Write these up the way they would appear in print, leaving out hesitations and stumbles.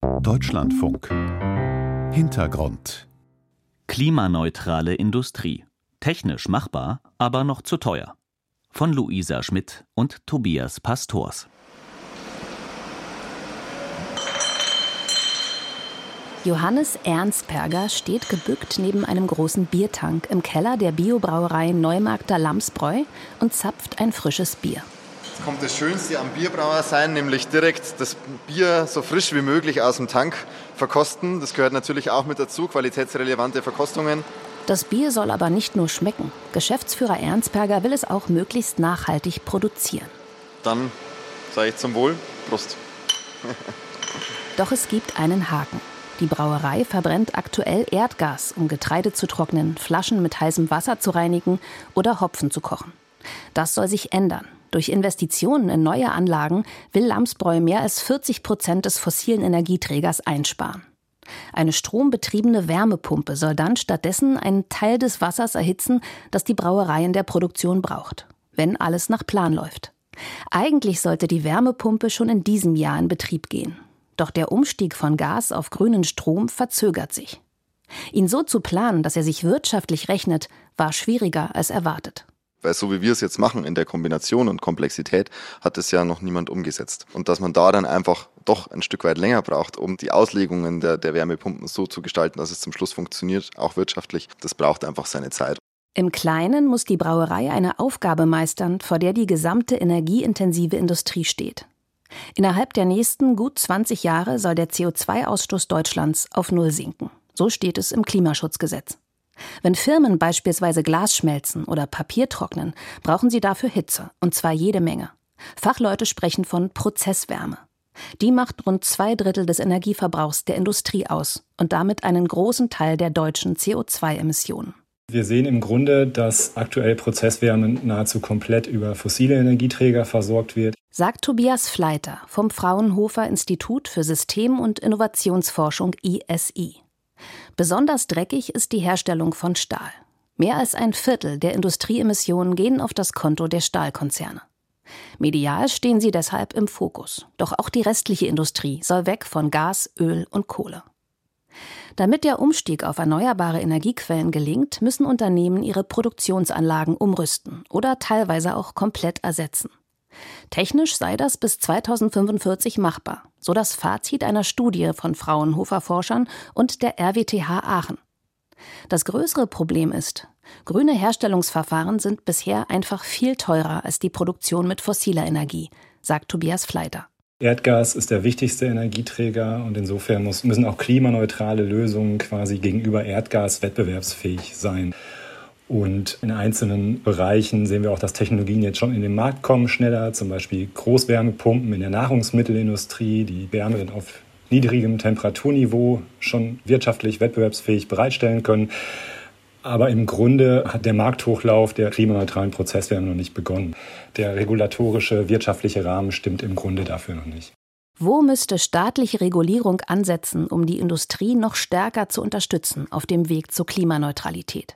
Deutschlandfunk. Hintergrund. Klimaneutrale Industrie. Technisch machbar, aber noch zu teuer. Von Luisa Schmidt und Tobias Pastors. Johannes Ernsperger steht gebückt neben einem großen Biertank im Keller der Biobrauerei Neumarkter Lamsbräu und zapft ein frisches Bier. Jetzt kommt das Schönste am Bierbrauer sein, nämlich direkt das Bier so frisch wie möglich aus dem Tank verkosten. Das gehört natürlich auch mit dazu, qualitätsrelevante Verkostungen. Das Bier soll aber nicht nur schmecken. Geschäftsführer Ernsperger will es auch möglichst nachhaltig produzieren. Dann sage ich zum Wohl, Prost. Doch es gibt einen Haken. Die Brauerei verbrennt aktuell Erdgas, um Getreide zu trocknen, Flaschen mit heißem Wasser zu reinigen oder Hopfen zu kochen. Das soll sich ändern. Durch Investitionen in neue Anlagen will Lamsbräu mehr als 40% des fossilen Energieträgers einsparen. Eine strombetriebene Wärmepumpe soll dann stattdessen einen Teil des Wassers erhitzen, das die Brauerei in der Produktion braucht, wenn alles nach Plan läuft. Eigentlich sollte die Wärmepumpe schon in diesem Jahr in Betrieb gehen. Doch der Umstieg von Gas auf grünen Strom verzögert sich. Ihn so zu planen, dass er sich wirtschaftlich rechnet, war schwieriger als erwartet. Weil so wie wir es jetzt machen in der Kombination und Komplexität, hat es ja noch niemand umgesetzt. Und dass man da dann einfach doch ein Stück weit länger braucht, um die Auslegungen der Wärmepumpen so zu gestalten, dass es zum Schluss funktioniert, auch wirtschaftlich, das braucht einfach seine Zeit. Im Kleinen muss die Brauerei eine Aufgabe meistern, vor der die gesamte energieintensive Industrie steht. Innerhalb der nächsten gut 20 Jahre soll der CO2-Ausstoß Deutschlands auf Null sinken. So steht es im Klimaschutzgesetz. Wenn Firmen beispielsweise Glas schmelzen oder Papier trocknen, brauchen sie dafür Hitze, und zwar jede Menge. Fachleute sprechen von Prozesswärme. Die macht rund 2/3 des Energieverbrauchs der Industrie aus und damit einen großen Teil der deutschen CO2-Emissionen. Wir sehen im Grunde, dass aktuell Prozesswärme nahezu komplett über fossile Energieträger versorgt wird, sagt Tobias Fleiter vom Fraunhofer Institut für System- und Innovationsforschung ISI. Besonders dreckig ist die Herstellung von Stahl. Mehr als 1/4 der Industrieemissionen gehen auf das Konto der Stahlkonzerne. Medial stehen sie deshalb im Fokus. Doch auch die restliche Industrie soll weg von Gas, Öl und Kohle. Damit der Umstieg auf erneuerbare Energiequellen gelingt, müssen Unternehmen ihre Produktionsanlagen umrüsten oder teilweise auch komplett ersetzen. Technisch sei das bis 2045 machbar, so das Fazit einer Studie von Fraunhofer-Forschern und der RWTH Aachen. Das größere Problem ist, grüne Herstellungsverfahren sind bisher einfach viel teurer als die Produktion mit fossiler Energie, sagt Tobias Fleiter. Erdgas ist der wichtigste Energieträger und insofern müssen auch klimaneutrale Lösungen quasi gegenüber Erdgas wettbewerbsfähig sein. Und in einzelnen Bereichen sehen wir auch, dass Technologien jetzt schon in den Markt kommen, schneller, zum Beispiel Großwärmepumpen in der Nahrungsmittelindustrie, die Wärme dann auf niedrigem Temperaturniveau schon wirtschaftlich wettbewerbsfähig bereitstellen können. Aber im Grunde hat der Markthochlauf der klimaneutralen Prozesswärme noch nicht begonnen. Der regulatorische, wirtschaftliche Rahmen stimmt im Grunde dafür noch nicht. Wo müsste staatliche Regulierung ansetzen, um die Industrie noch stärker zu unterstützen auf dem Weg zur Klimaneutralität?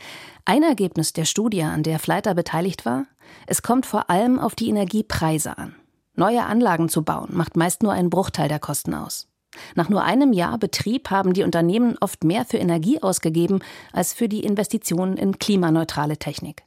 Ein Ergebnis der Studie, an der Fleiter beteiligt war: Es kommt vor allem auf die Energiepreise an. Neue Anlagen zu bauen, macht meist nur einen Bruchteil der Kosten aus. Nach nur einem Jahr Betrieb haben die Unternehmen oft mehr für Energie ausgegeben als für die Investitionen in klimaneutrale Technik.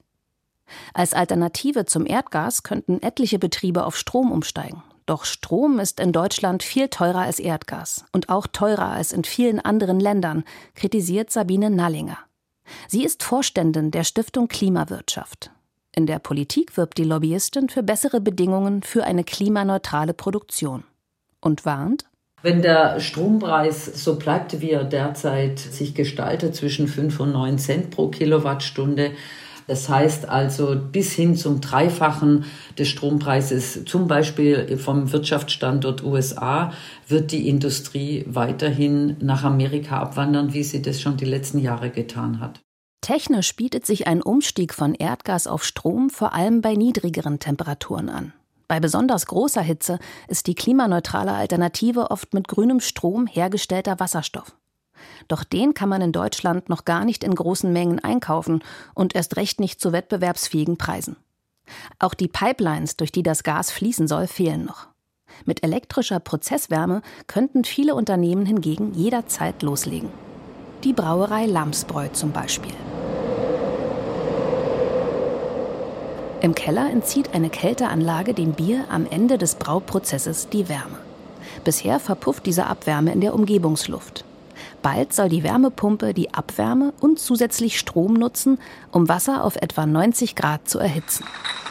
Als Alternative zum Erdgas könnten etliche Betriebe auf Strom umsteigen. Doch Strom ist in Deutschland viel teurer als Erdgas und auch teurer als in vielen anderen Ländern, kritisiert Sabine Nallinger. Sie ist Vorständin der Stiftung Klimawirtschaft. In der Politik wirbt die Lobbyistin für bessere Bedingungen für eine klimaneutrale Produktion und warnt: Wenn der Strompreis so bleibt, wie er derzeit sich gestaltet, zwischen 5 und 9 Cent pro Kilowattstunde, das heißt also bis hin zum Dreifachen des Strompreises, zum Beispiel vom Wirtschaftsstandort USA, wird die Industrie weiterhin nach Amerika abwandern, wie sie das schon die letzten Jahre getan hat. Technisch bietet sich ein Umstieg von Erdgas auf Strom vor allem bei niedrigeren Temperaturen an. Bei besonders großer Hitze ist die klimaneutrale Alternative oft mit grünem Strom hergestellter Wasserstoff. Doch den kann man in Deutschland noch gar nicht in großen Mengen einkaufen und erst recht nicht zu wettbewerbsfähigen Preisen. Auch die Pipelines, durch die das Gas fließen soll, fehlen noch. Mit elektrischer Prozesswärme könnten viele Unternehmen hingegen jederzeit loslegen. Die Brauerei Lamsbräu zum Beispiel. Im Keller entzieht eine Kälteanlage dem Bier am Ende des Brauprozesses die Wärme. Bisher verpufft diese Abwärme in der Umgebungsluft. Bald soll die Wärmepumpe die Abwärme und zusätzlich Strom nutzen, um Wasser auf etwa 90 Grad zu erhitzen.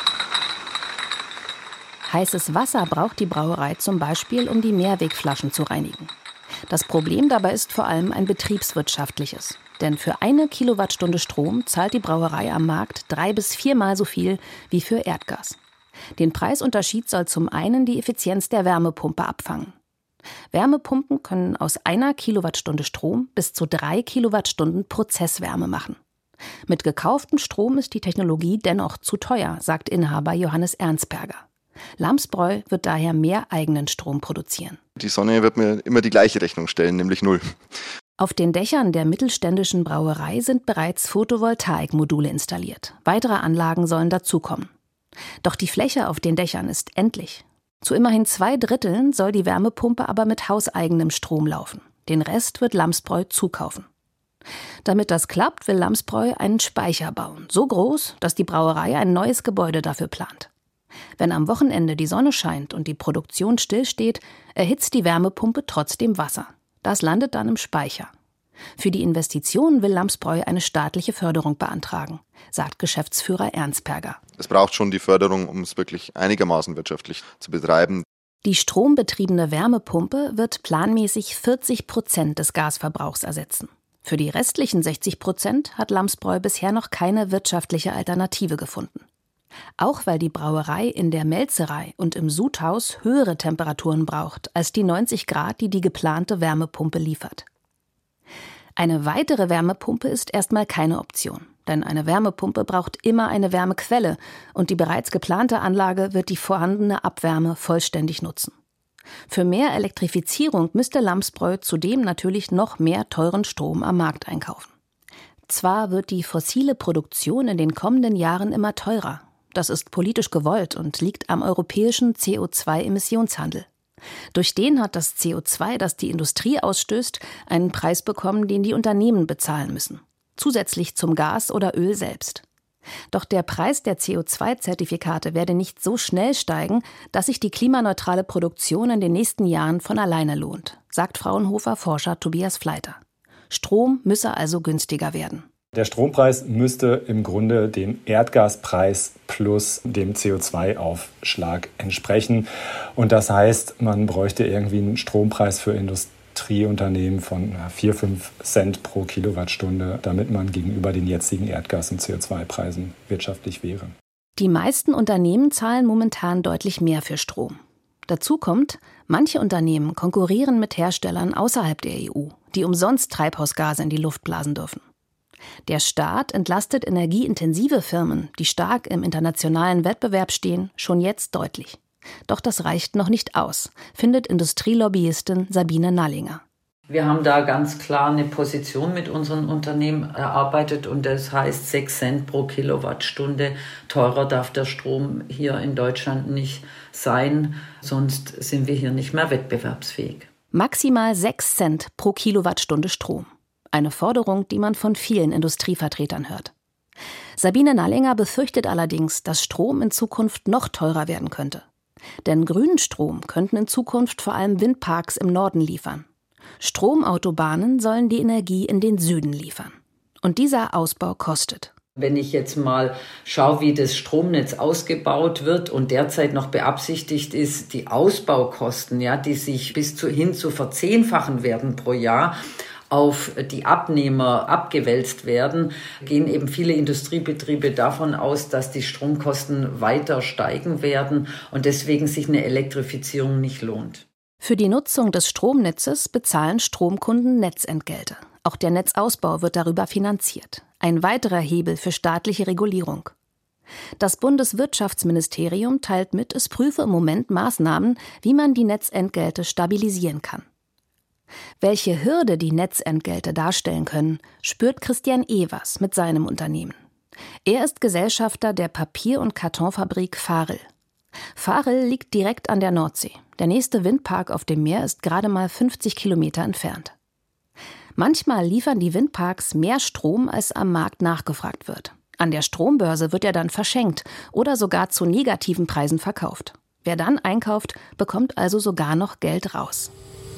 Heißes Wasser braucht die Brauerei zum Beispiel, um die Mehrwegflaschen zu reinigen. Das Problem dabei ist vor allem ein betriebswirtschaftliches. Denn für 1 Kilowattstunde Strom zahlt die Brauerei am Markt 3- bis 4-mal so viel wie für Erdgas. Den Preisunterschied soll zum einen die Effizienz der Wärmepumpe abfangen. Wärmepumpen können aus 1 Kilowattstunde Strom bis zu 3 Kilowattstunden Prozesswärme machen. Mit gekauftem Strom ist die Technologie dennoch zu teuer, sagt Inhaber Johannes Ernstberger. Lamsbräu wird daher mehr eigenen Strom produzieren. Die Sonne wird mir immer die gleiche Rechnung stellen, nämlich 0. Auf den Dächern der mittelständischen Brauerei sind bereits Photovoltaikmodule installiert. Weitere Anlagen sollen dazukommen. Doch die Fläche auf den Dächern ist endlich. Zu immerhin 2/3 soll die Wärmepumpe aber mit hauseigenem Strom laufen. Den Rest wird Lamsbräu zukaufen. Damit das klappt, will Lamsbräu einen Speicher bauen. So groß, dass die Brauerei ein neues Gebäude dafür plant. Wenn am Wochenende die Sonne scheint und die Produktion stillsteht, erhitzt die Wärmepumpe trotzdem Wasser. Das landet dann im Speicher. Für die Investition will Lamsbräu eine staatliche Förderung beantragen, sagt Geschäftsführer Ernstberger. Es braucht schon die Förderung, um es wirklich einigermaßen wirtschaftlich zu betreiben. Die strombetriebene Wärmepumpe wird planmäßig 40% des Gasverbrauchs ersetzen. Für die restlichen 60% hat Lamsbräu bisher noch keine wirtschaftliche Alternative gefunden. Auch weil die Brauerei in der Melzerei und im Sudhaus höhere Temperaturen braucht als die 90 Grad, die die geplante Wärmepumpe liefert. Eine weitere Wärmepumpe ist erstmal keine Option, denn eine Wärmepumpe braucht immer eine Wärmequelle und die bereits geplante Anlage wird die vorhandene Abwärme vollständig nutzen. Für mehr Elektrifizierung müsste Lamsbräu zudem natürlich noch mehr teuren Strom am Markt einkaufen. Zwar wird die fossile Produktion in den kommenden Jahren immer teurer. Das ist politisch gewollt und liegt am europäischen CO2-Emissionshandel. Durch den hat das CO2, das die Industrie ausstößt, einen Preis bekommen, den die Unternehmen bezahlen müssen. Zusätzlich zum Gas oder Öl selbst. Doch der Preis der CO2-Zertifikate werde nicht so schnell steigen, dass sich die klimaneutrale Produktion in den nächsten Jahren von alleine lohnt, sagt Fraunhofer-Forscher Tobias Fleiter. Strom müsse also günstiger werden. Der Strompreis müsste im Grunde dem Erdgaspreis plus dem CO2-Aufschlag entsprechen. Und das heißt, man bräuchte irgendwie einen Strompreis für Industrieunternehmen von 4-5 Cent pro Kilowattstunde, damit man gegenüber den jetzigen Erdgas- und CO2-Preisen wirtschaftlich wäre. Die meisten Unternehmen zahlen momentan deutlich mehr für Strom. Dazu kommt, manche Unternehmen konkurrieren mit Herstellern außerhalb der EU, die umsonst Treibhausgase in die Luft blasen dürfen. Der Staat entlastet energieintensive Firmen, die stark im internationalen Wettbewerb stehen, schon jetzt deutlich. Doch das reicht noch nicht aus, findet Industrielobbyistin Sabine Nallinger. Wir haben da ganz klar eine Position mit unseren Unternehmen erarbeitet und das heißt 6 Cent pro Kilowattstunde. Teurer darf der Strom hier in Deutschland nicht sein, sonst sind wir hier nicht mehr wettbewerbsfähig. Maximal 6 Cent pro Kilowattstunde Strom. Eine Forderung, die man von vielen Industrievertretern hört. Sabine Nallinger befürchtet allerdings, dass Strom in Zukunft noch teurer werden könnte. Denn grünen Strom könnten in Zukunft vor allem Windparks im Norden liefern. Stromautobahnen sollen die Energie in den Süden liefern. Und dieser Ausbau kostet. Wenn ich jetzt mal schaue, wie das Stromnetz ausgebaut wird und derzeit noch beabsichtigt ist, die Ausbaukosten, die sich hin zu verzehnfachen werden pro Jahr, auf die Abnehmer abgewälzt werden, gehen eben viele Industriebetriebe davon aus, dass die Stromkosten weiter steigen werden und deswegen sich eine Elektrifizierung nicht lohnt. Für die Nutzung des Stromnetzes bezahlen Stromkunden Netzentgelte. Auch der Netzausbau wird darüber finanziert. Ein weiterer Hebel für staatliche Regulierung. Das Bundeswirtschaftsministerium teilt mit, es prüfe im Moment Maßnahmen, wie man die Netzentgelte stabilisieren kann. Welche Hürde die Netzentgelte darstellen können, spürt Christian Evers mit seinem Unternehmen. Er ist Gesellschafter der Papier- und Kartonfabrik Farel. Farel liegt direkt an der Nordsee. Der nächste Windpark auf dem Meer ist gerade mal 50 Kilometer entfernt. Manchmal liefern die Windparks mehr Strom, als am Markt nachgefragt wird. An der Strombörse wird er dann verschenkt oder sogar zu negativen Preisen verkauft. Wer dann einkauft, bekommt also sogar noch Geld raus.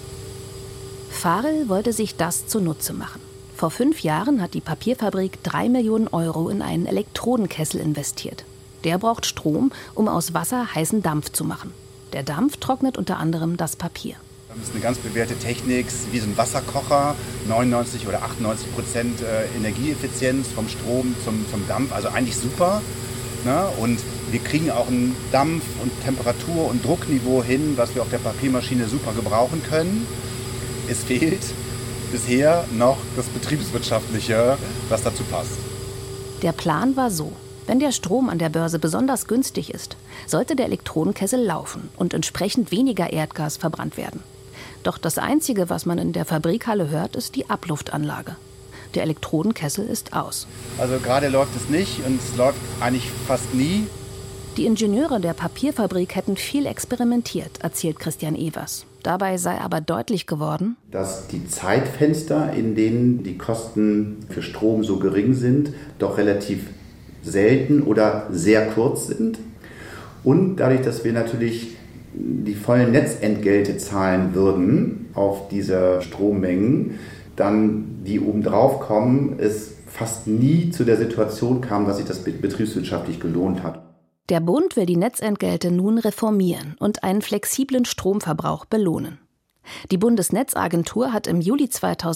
Farel wollte sich das zunutze machen. Vor 5 Jahren hat die Papierfabrik 3 Millionen Euro in einen Elektrodenkessel investiert. Der braucht Strom, um aus Wasser heißen Dampf zu machen. Der Dampf trocknet unter anderem das Papier. Das ist eine ganz bewährte Technik, wie so ein Wasserkocher, 99 oder 98% Energieeffizienz vom Strom zum Dampf, also eigentlich super. Ne? Und wir kriegen auch ein Dampf- und Temperatur- und Druckniveau hin, was wir auf der Papiermaschine super gebrauchen können. Es fehlt bisher noch das Betriebswirtschaftliche, was dazu passt. Der Plan war so: Wenn der Strom an der Börse besonders günstig ist, sollte der Elektrodenkessel laufen und entsprechend weniger Erdgas verbrannt werden. Doch das Einzige, was man in der Fabrikhalle hört, ist die Abluftanlage. Der Elektrodenkessel ist aus. Also gerade läuft es nicht und es läuft eigentlich fast nie. Die Ingenieure der Papierfabrik hätten viel experimentiert, erzählt Christian Evers. Dabei sei aber deutlich geworden, dass die Zeitfenster, in denen die Kosten für Strom so gering sind, doch relativ selten oder sehr kurz sind. Und dadurch, dass wir natürlich die vollen Netzentgelte zahlen würden auf diese Strommengen, dann die obendrauf kommen, es fast nie zu der Situation kam, dass sich das betriebswirtschaftlich gelohnt hat. Der Bund will die Netzentgelte nun reformieren und einen flexiblen Stromverbrauch belohnen. Die Bundesnetzagentur hat im Juli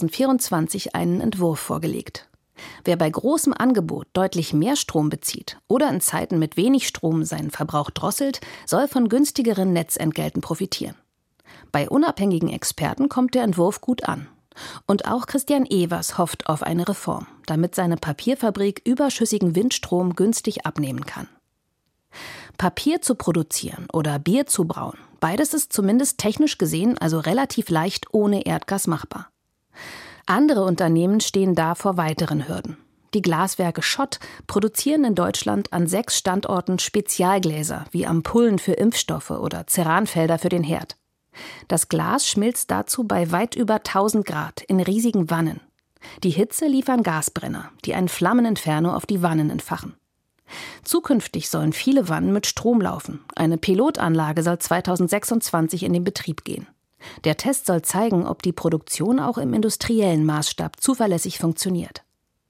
2024 einen Entwurf vorgelegt. Wer bei großem Angebot deutlich mehr Strom bezieht oder in Zeiten mit wenig Strom seinen Verbrauch drosselt, soll von günstigeren Netzentgelten profitieren. Bei unabhängigen Experten kommt der Entwurf gut an. Und auch Christian Evers hofft auf eine Reform, damit seine Papierfabrik überschüssigen Windstrom günstig abnehmen kann. Papier zu produzieren oder Bier zu brauen, beides ist zumindest technisch gesehen also relativ leicht ohne Erdgas machbar. Andere Unternehmen stehen da vor weiteren Hürden. Die Glaswerke Schott produzieren in Deutschland an 6 Standorten Spezialgläser wie Ampullen für Impfstoffe oder Ceranfelder für den Herd. Das Glas schmilzt dazu bei weit über 1000 Grad in riesigen Wannen. Die Hitze liefern Gasbrenner, die ein Flammeninferno auf die Wannen entfachen. Zukünftig sollen viele Wannen mit Strom laufen. Eine Pilotanlage soll 2026 in den Betrieb gehen. Der Test soll zeigen, ob die Produktion auch im industriellen Maßstab zuverlässig funktioniert.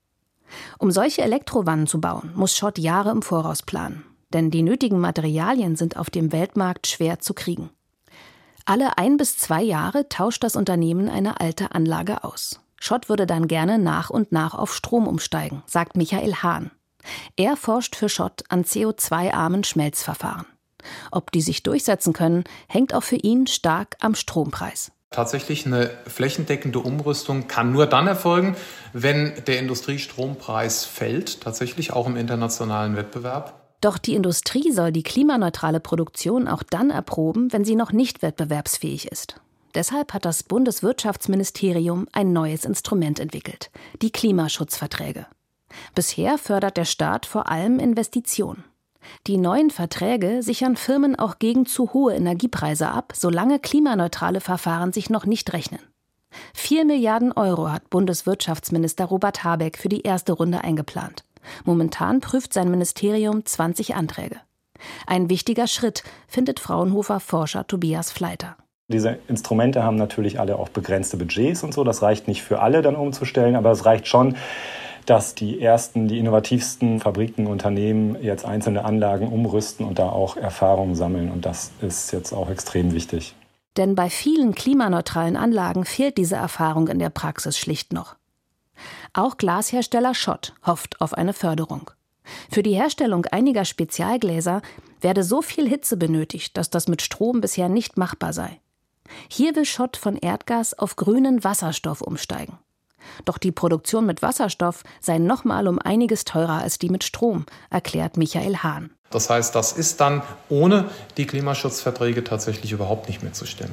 Um solche Elektrowannen zu bauen, muss Schott Jahre im Voraus planen. Denn die nötigen Materialien sind auf dem Weltmarkt schwer zu kriegen. Alle 1 bis 2 Jahre tauscht das Unternehmen eine alte Anlage aus. Schott würde dann gerne nach und nach auf Strom umsteigen, sagt Michael Hahn. Er forscht für Schott an CO2-armen Schmelzverfahren. Ob die sich durchsetzen können, hängt auch für ihn stark am Strompreis. Tatsächlich eine flächendeckende Umrüstung kann nur dann erfolgen, wenn der Industriestrompreis fällt, tatsächlich auch im internationalen Wettbewerb. Doch die Industrie soll die klimaneutrale Produktion auch dann erproben, wenn sie noch nicht wettbewerbsfähig ist. Deshalb hat das Bundeswirtschaftsministerium ein neues Instrument entwickelt, die Klimaschutzverträge. Bisher fördert der Staat vor allem Investitionen. Die neuen Verträge sichern Firmen auch gegen zu hohe Energiepreise ab, solange klimaneutrale Verfahren sich noch nicht rechnen. 4 Milliarden Euro hat Bundeswirtschaftsminister Robert Habeck für die erste Runde eingeplant. Momentan prüft sein Ministerium 20 Anträge. Ein wichtiger Schritt, findet Fraunhofer-Forscher Tobias Fleiter. Diese Instrumente haben natürlich alle auch begrenzte Budgets und so. Das reicht nicht für alle dann umzustellen, aber es reicht schon, dass die innovativsten Fabriken, Unternehmen jetzt einzelne Anlagen umrüsten und da auch Erfahrungen sammeln. Und das ist jetzt auch extrem wichtig. Denn bei vielen klimaneutralen Anlagen fehlt diese Erfahrung in der Praxis schlicht noch. Auch Glashersteller Schott hofft auf eine Förderung. Für die Herstellung einiger Spezialgläser werde so viel Hitze benötigt, dass das mit Strom bisher nicht machbar sei. Hier will Schott von Erdgas auf grünen Wasserstoff umsteigen. Doch die Produktion mit Wasserstoff sei nochmal um einiges teurer als die mit Strom, erklärt Michael Hahn. Das heißt, das ist dann ohne die Klimaschutzverträge tatsächlich überhaupt nicht mehr zu stemmen.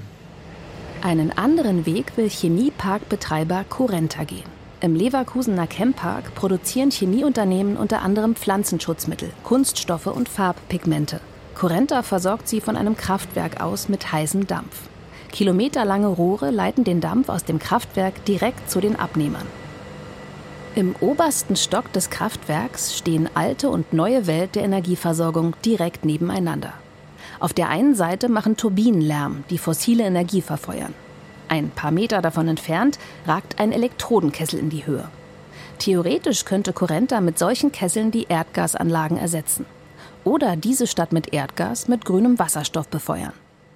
Einen anderen Weg will Chemieparkbetreiber Currenta gehen. Im Leverkusener Chempark produzieren Chemieunternehmen unter anderem Pflanzenschutzmittel, Kunststoffe und Farbpigmente. Currenta versorgt sie von einem Kraftwerk aus mit heißem Dampf. Kilometerlange Rohre leiten den Dampf aus dem Kraftwerk direkt zu den Abnehmern. Im obersten Stock des Kraftwerks stehen alte und neue Welt der Energieversorgung direkt nebeneinander. Auf der einen Seite machen Turbinen Lärm, die fossile Energie verfeuern. Ein paar Meter davon entfernt ragt ein Elektrodenkessel in die Höhe. Theoretisch könnte Currenta mit solchen Kesseln die Erdgasanlagen ersetzen. Oder diese statt mit Erdgas mit grünem Wasserstoff befeuern.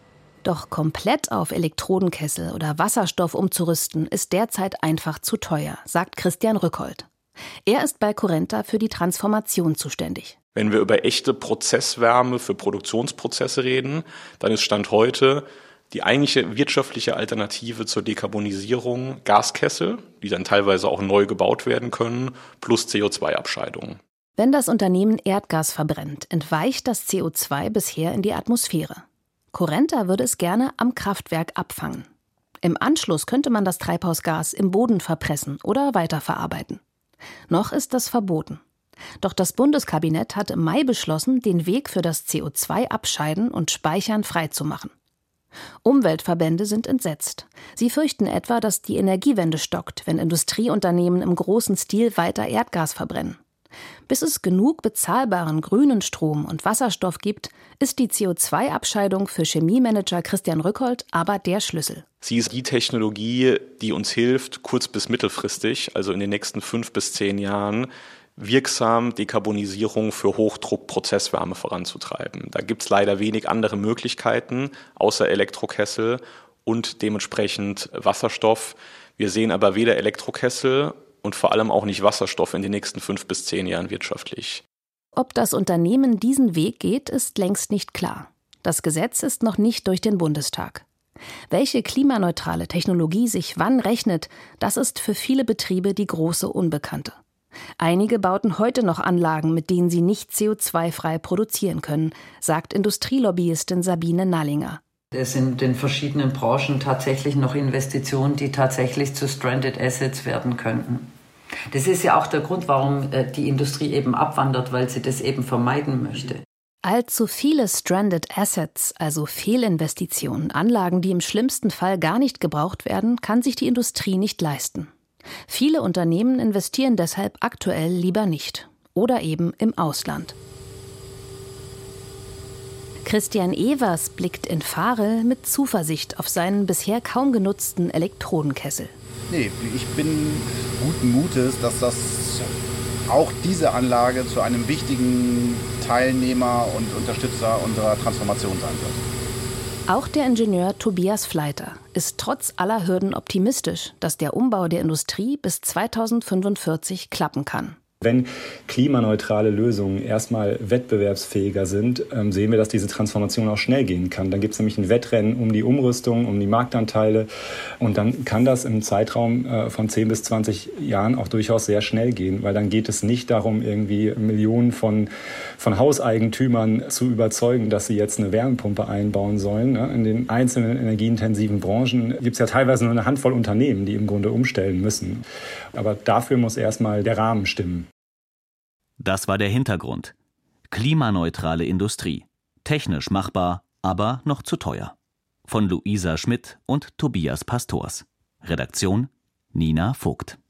Doch komplett auf Elektrodenkessel oder Wasserstoff umzurüsten, ist derzeit einfach zu teuer, sagt Christian Rückhold. Er ist bei Currenta für die Transformation zuständig. Wenn wir über echte Prozesswärme für Produktionsprozesse reden, dann ist Stand heute die eigentliche wirtschaftliche Alternative zur Dekarbonisierung Gaskessel, die dann teilweise auch neu gebaut werden können, plus CO2-Abscheidungen. Wenn das Unternehmen Erdgas verbrennt, entweicht das CO2 bisher in die Atmosphäre. Currenta würde es gerne am Kraftwerk abfangen. Im Anschluss könnte man das Treibhausgas im Boden verpressen oder weiterverarbeiten. Noch ist das verboten. Doch das Bundeskabinett hat im Mai beschlossen, den Weg für das CO2-Abscheiden und Speichern freizumachen. Umweltverbände sind entsetzt. Sie fürchten etwa, dass die Energiewende stockt, wenn Industrieunternehmen im großen Stil weiter Erdgas verbrennen. Bis es genug bezahlbaren grünen Strom und Wasserstoff gibt, ist die CO2-Abscheidung für Chemiemanager Christian Rückhold aber der Schlüssel. Sie ist die Technologie, die uns hilft, kurz- bis mittelfristig, also in den nächsten 5 bis 10 Jahren, wirksam Dekarbonisierung für Hochdruckprozesswärme voranzutreiben. Da gibt es leider wenig andere Möglichkeiten, außer Elektrokessel und dementsprechend Wasserstoff. Wir sehen aber weder Elektrokessel und vor allem auch nicht Wasserstoff in den nächsten 5 bis 10 Jahren wirtschaftlich. Ob das Unternehmen diesen Weg geht, ist längst nicht klar. Das Gesetz ist noch nicht durch den Bundestag. Welche klimaneutrale Technologie sich wann rechnet, das ist für viele Betriebe die große Unbekannte. Einige bauten heute noch Anlagen, mit denen sie nicht CO2-frei produzieren können, sagt Industrielobbyistin Sabine Nallinger. Es sind in verschiedenen Branchen tatsächlich noch Investitionen, die tatsächlich zu Stranded Assets werden könnten. Das ist ja auch der Grund, warum die Industrie eben abwandert, weil sie das eben vermeiden möchte. Allzu viele Stranded Assets, also Fehlinvestitionen, Anlagen, die im schlimmsten Fall gar nicht gebraucht werden, kann sich die Industrie nicht leisten. Viele Unternehmen investieren deshalb aktuell lieber nicht oder eben im Ausland. Christian Evers blickt in Varel mit Zuversicht auf seinen bisher kaum genutzten Elektrodenkessel. Nee, ich bin guten Mutes, dass das auch diese Anlage zu einem wichtigen Teilnehmer und Unterstützer unserer Transformation sein wird. Auch der Ingenieur Tobias Fleiter ist trotz aller Hürden optimistisch, dass der Umbau der Industrie bis 2045 klappen kann. Wenn klimaneutrale Lösungen erstmal wettbewerbsfähiger sind, sehen wir, dass diese Transformation auch schnell gehen kann. Dann gibt es nämlich ein Wettrennen um die Umrüstung, um die Marktanteile. Und dann kann das im Zeitraum von 10 bis 20 Jahren auch durchaus sehr schnell gehen. Weil dann geht es nicht darum, irgendwie Millionen von Hauseigentümern zu überzeugen, dass sie jetzt eine Wärmepumpe einbauen sollen. In den einzelnen energieintensiven Branchen gibt es ja teilweise nur eine Handvoll Unternehmen, die im Grunde umstellen müssen. Aber dafür muss erstmal der Rahmen stimmen. Das war der Hintergrund. Klimaneutrale Industrie. Technisch machbar, aber noch zu teuer. Von Luisa Schmidt und Tobias Pastors. Redaktion Nina Vogt.